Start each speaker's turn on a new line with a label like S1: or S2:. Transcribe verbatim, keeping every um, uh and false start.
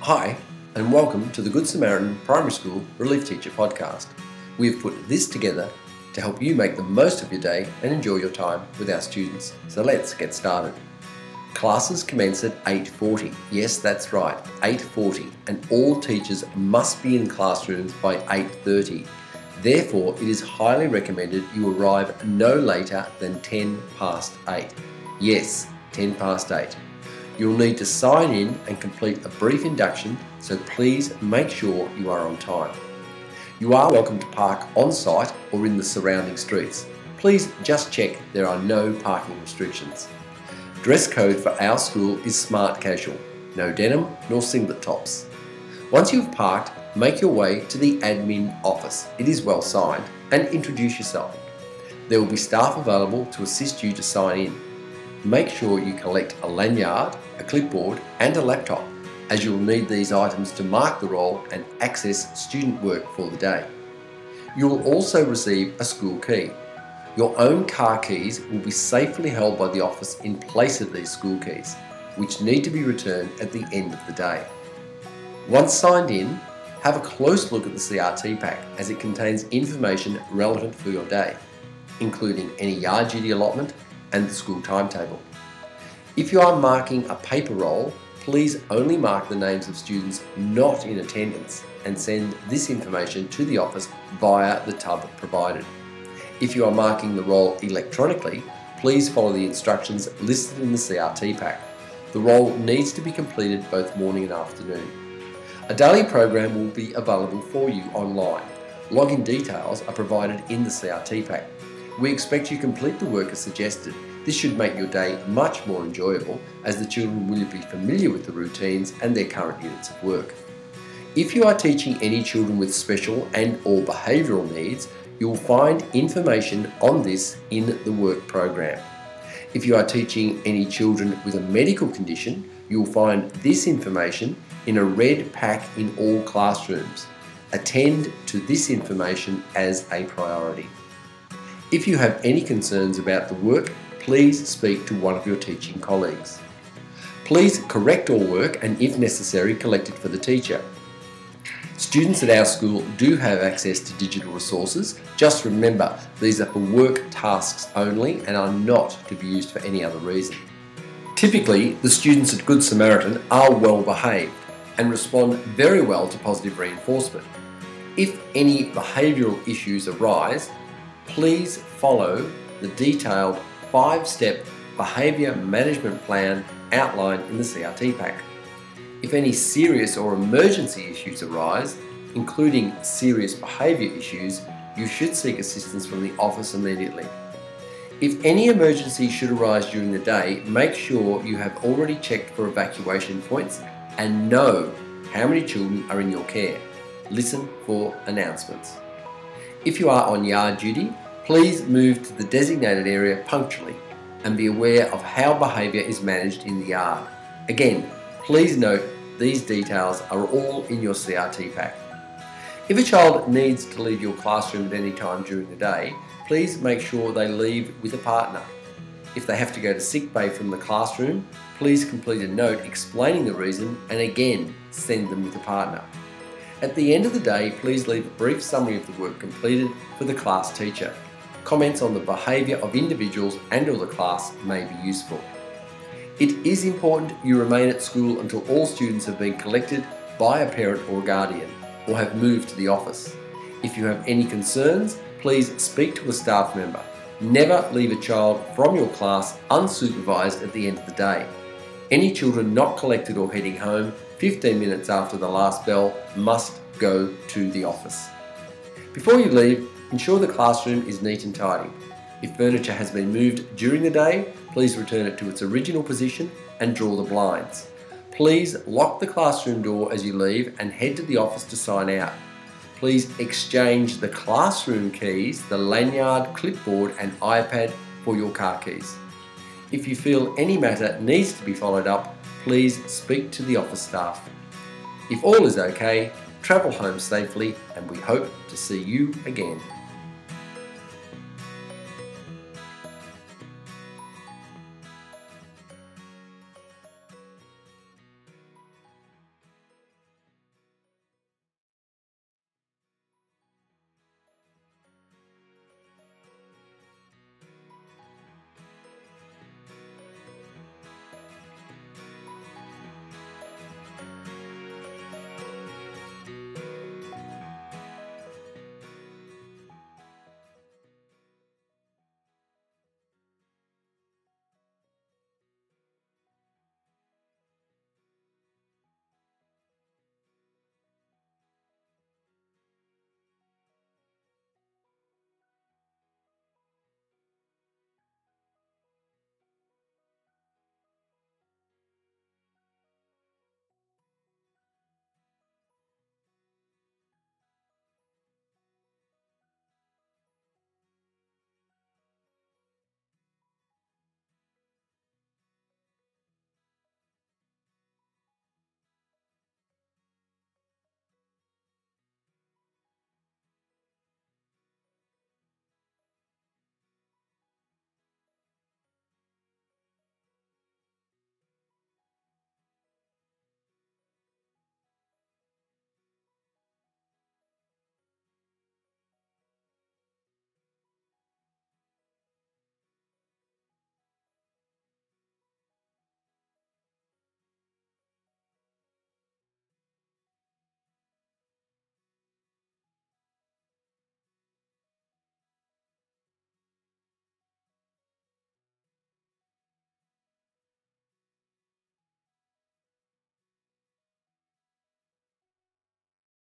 S1: Hi, and welcome to the Good Samaritan Primary School Relief Teacher Podcast. We have put this together to help you make the most of your day and enjoy your time with our students. So let's get started. Classes commence at eight forty. Yes, that's right, eight forty, and all teachers must be in classrooms by eight thirty. Therefore, it is highly recommended you arrive no later than ten past eight. Yes, ten past eight. You'll need to sign in and complete a brief induction, so please make sure you are on time. You are welcome to park on site or in the surrounding streets. Please just check there are no parking restrictions. Dress code for our school is smart casual, no denim nor singlet tops. Once you've parked, make your way to the admin office. It is well signed, and introduce yourself. There will be staff available to assist you to sign in. Make sure you collect a lanyard, a clipboard and a laptop, as you will need these items to mark the roll and access student work for the day. You will also receive a school key. Your own car keys will be safely held by the office in place of these school keys, which need to be returned at the end of the day. Once signed in, have a close look at the C R T pack, as it contains information relevant for your day, including any yard duty allotment and the school timetable. If you are marking a paper roll, please only mark the names of students not in attendance and send this information to the office via the tub provided. If you are marking the roll electronically, please follow the instructions listed in the C R T pack. The roll needs to be completed both morning and afternoon. A daily program will be available for you online. Login details are provided in the C R T pack. We expect you complete the work as suggested. This should make your day much more enjoyable, as the children will be familiar with the routines and their current units of work. If you are teaching any children with special and or behavioural needs, you will find information on this in the work program. If you are teaching any children with a medical condition, you will find this information in a red pack in all classrooms. Attend to this information as a priority. If you have any concerns about the work, please speak to one of your teaching colleagues. Please correct all work and, if necessary, collect it for the teacher. Students at our school do have access to digital resources. Just remember, these are for work tasks only and are not to be used for any other reason. Typically, the students at Good Samaritan are well behaved and respond very well to positive reinforcement. If any behavioural issues arise, please follow the detailed five-step behaviour management plan outlined in the C R T pack. If any serious or emergency issues arise, including serious behaviour issues, you should seek assistance from the office immediately. If any emergency should arise during the day, make sure you have already checked for evacuation points and know how many children are in your care. Listen for announcements. If you are on yard duty, please move to the designated area punctually and be aware of how behaviour is managed in the yard. Again, please note these details are all in your C R T pack. If a child needs to leave your classroom at any time during the day, please make sure they leave with a partner. If they have to go to sick bay from the classroom, please complete a note explaining the reason and again send them with a partner. At the end of the day, please leave a brief summary of the work completed for the class teacher. Comments on the behaviour of individuals and or the class may be useful. It is important you remain at school until all students have been collected by a parent or guardian or have moved to the office. If you have any concerns, please speak to a staff member. Never leave a child from your class unsupervised at the end of the day. Any children not collected or heading home fifteen minutes after the last bell must go to the office. Before you leave, ensure the classroom is neat and tidy. If furniture has been moved during the day, please return it to its original position and draw the blinds. Please lock the classroom door as you leave and head to the office to sign out. Please exchange the classroom keys, the lanyard, clipboard and iPad for your car keys. If you feel any matter needs to be followed up, please speak to the office staff. If all is okay, travel home safely, and we hope to see you again.